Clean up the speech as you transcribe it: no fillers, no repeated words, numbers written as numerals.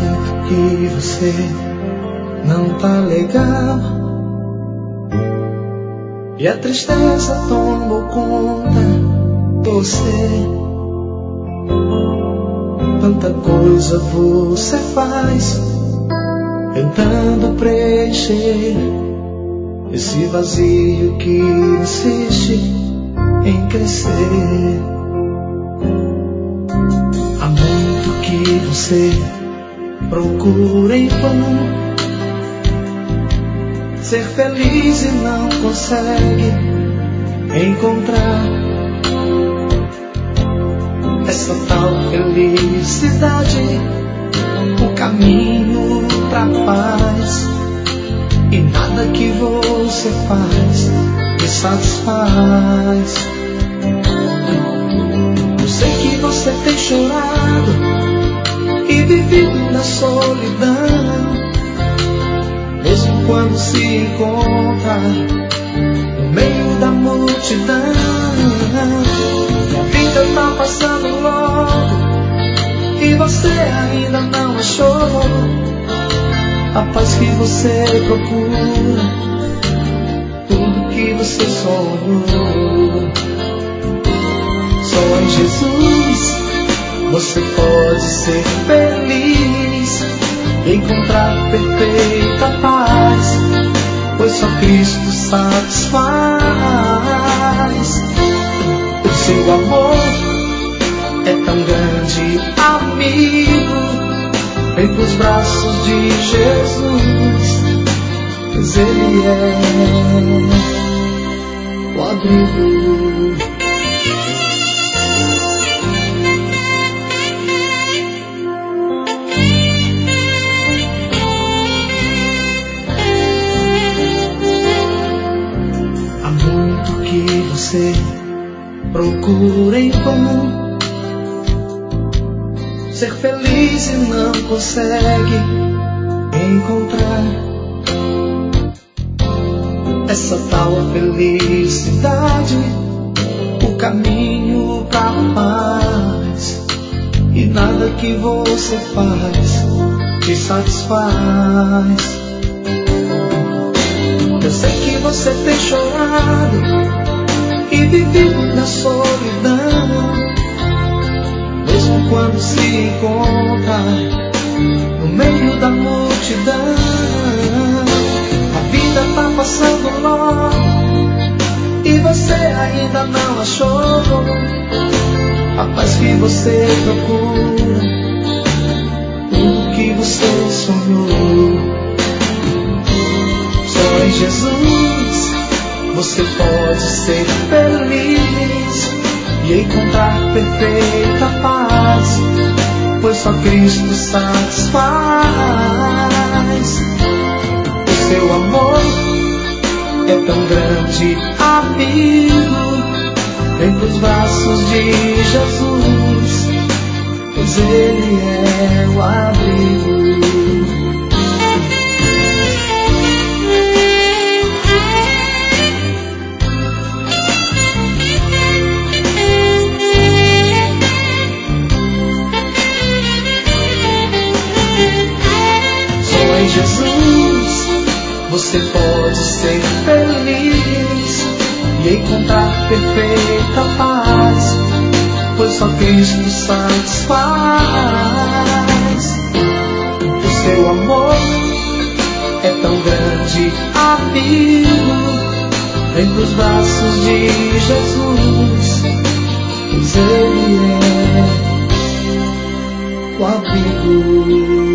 momento que você não tá legal e a tristeza tomou conta de você. Tanta coisa você faz tentando preencher esse vazio que insiste em crescer. Há muito que você procura em vão ser feliz e não consegue encontrar essa tal felicidade, o caminho pra paz. E nada que você faz me satisfaz. Eu sei que você tem chorado e vivido na solidão, mesmo quando se encontra no meio da multidão. E a vida tá passando logo e você ainda não achou a paz que você procura, tudo que você sonhou. Só em Jesus você pode ser feliz e encontrar perfeita paz, pois só Cristo satisfaz. O seu amor é tão grande, amigo, vem pros braços de Jesus, pois Ele é o abrigo. Há muito que você procura em vão ser feliz e não consegue encontrar essa tal felicidade, o caminho pra paz. E nada que você faz te satisfaz. Eu sei que você tem chorado e vivido na solidão, mesmo quando se encontra no meio da multidão. A vida tá passando logo e você ainda não achou a paz que você procura, tudo que você sonhou. Só em Jesus você pode ser feliz e encontrar perfeita paz, pois só Cristo satisfaz. O seu amor é tão grande, amigo, vem pros braços de Jesus, pois Ele é o abrigo. Jesus, você pode ser feliz e encontrar perfeita paz, pois só Cristo satisfaz. O seu amor é tão grande, amigo, vem pros braços de Jesus, pois Ele é o abrigo.